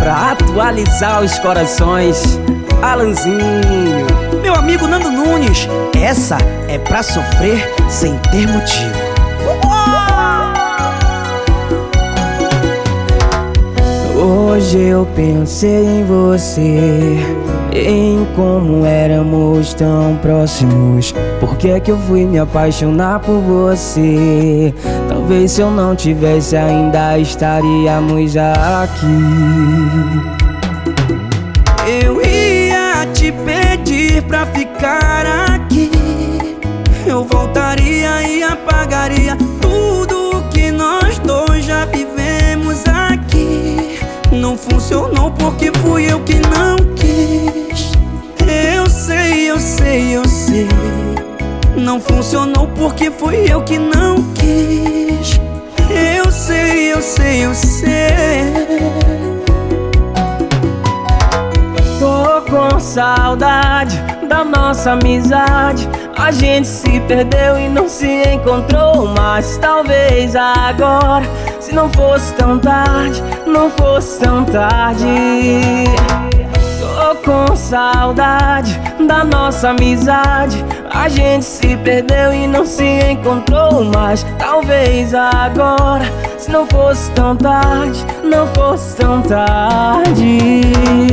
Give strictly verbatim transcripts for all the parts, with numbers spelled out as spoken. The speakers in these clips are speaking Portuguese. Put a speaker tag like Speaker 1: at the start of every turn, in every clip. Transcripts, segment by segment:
Speaker 1: pra atualizar os corações, Alanzinho.
Speaker 2: Meu amigo Nando Nunes, essa é pra sofrer sem ter motivo.
Speaker 1: Hoje eu pensei em você, em como éramos tão próximos. Por que é que eu fui me apaixonar por você? Talvez se eu não tivesse ainda estaríamos aqui.
Speaker 2: Eu ia te pedir pra ficar aqui. Eu voltaria e apagaria tudo que nós dois já vivemos aqui. Não funcionou porque fui eu que não quis. Eu sei, eu sei, eu sei. Não funcionou porque fui eu que não quis. Eu sei, eu sei, eu sei.
Speaker 1: Tô com saudade da nossa amizade. A gente se perdeu e não se encontrou mais. Talvez agora, se não fosse tão tarde, não fosse tão tarde. Tô com saudade da nossa amizade. A gente se perdeu e não se encontrou mais. Talvez agora, se não fosse tão tarde, não fosse tão tarde.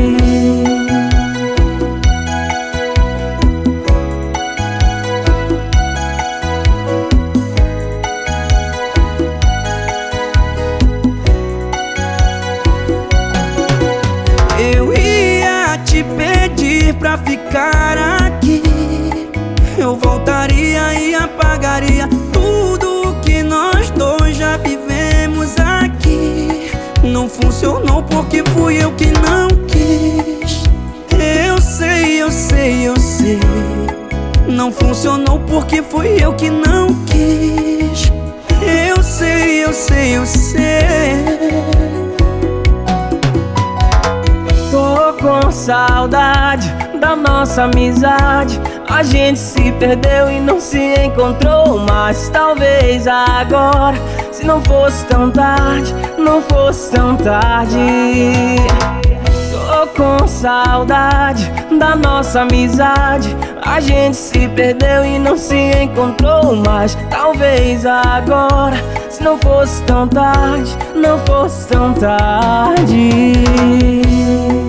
Speaker 2: Eu ia te pedir pra ficar aqui. Eu voltaria e apagaria tudo que nós dois já vivemos aqui. Não funcionou porque fui eu que não quis. Eu sei, eu sei, eu sei. Não funcionou porque fui eu que não quis. Eu sei, eu sei, eu sei.
Speaker 1: Tô com saudade da nossa amizade. A gente se perdeu e não se encontrou mais. Talvez agora, se não fosse tão tarde, não fosse tão tarde. Tô com saudade da nossa amizade. A gente se perdeu e não se encontrou mais. Talvez agora, se não fosse tão tarde, não fosse tão tarde.